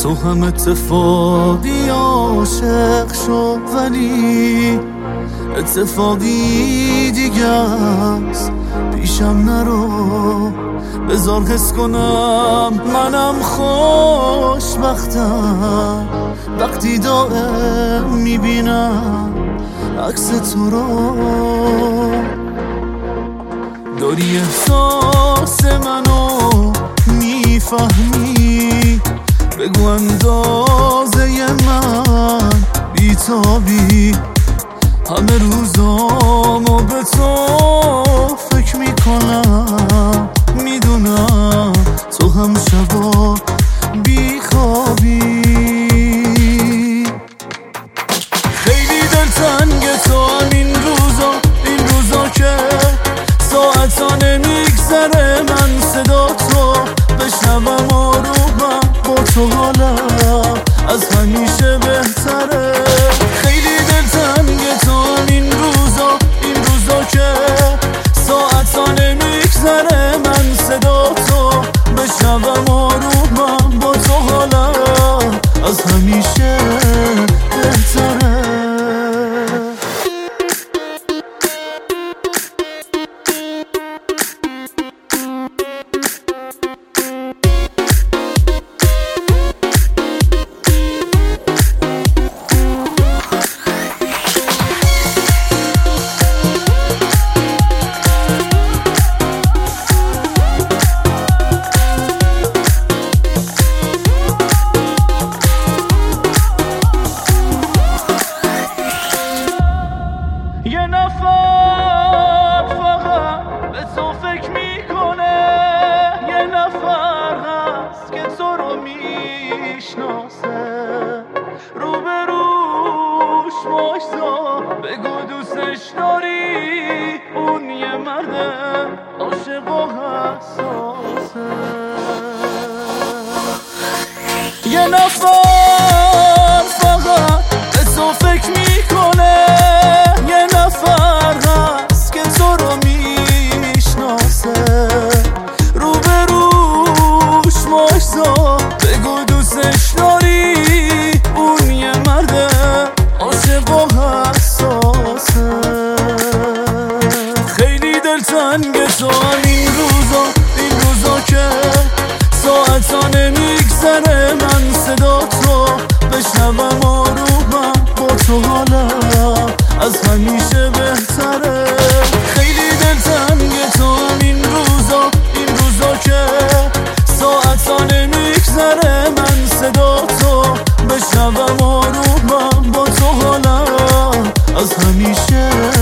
تو هم اتفاقی عاشق شو، ولی اتفاقی دیگه است. پیشم نرو، بذار حس کنم منم خوشبختم وقتی دائم میبینم عکس تو رو. داری احساس منو میفهمی، بگو اندازه من بیتابی. همه روزامو به تو فکر میکنم، میدونم تو هم شبا بیخوابی. خیلی دلتنگ تو هم این روزا که ساعتانه میگذره من صدا تو بشنوم آرومم با تو حالم از همیشه بهتره. خیلی دلتنگ تو هم این روزا که ساعتانه میگذره من صدا تو بشنوم آرومم با تو حالم از همیشه بهتره. یه نفر فقط به تو فکر میکنه، یه نفر هست که تو رو میشناسه. روبروش وایسا بگو دوستش داری، اون یه مرده عاشق و حساسه. یه نفر فقط به تو فکر میکنه، یه نفر هست که تو رو میشناسه. روبروش وایسا بگو دوستش داری، اون یه مرده عاشق و حساسه. خیلی دلتنگ تو هم این روزا که ساعتانه میگذره من صدا تو بشنوم آرومم با تو حالم از همیشه بهتره. خیلی دلتنگ تو هم این روزا که ساعتانه میگذره من صدا تو بشنوم آرومم با تو حالم از همیشه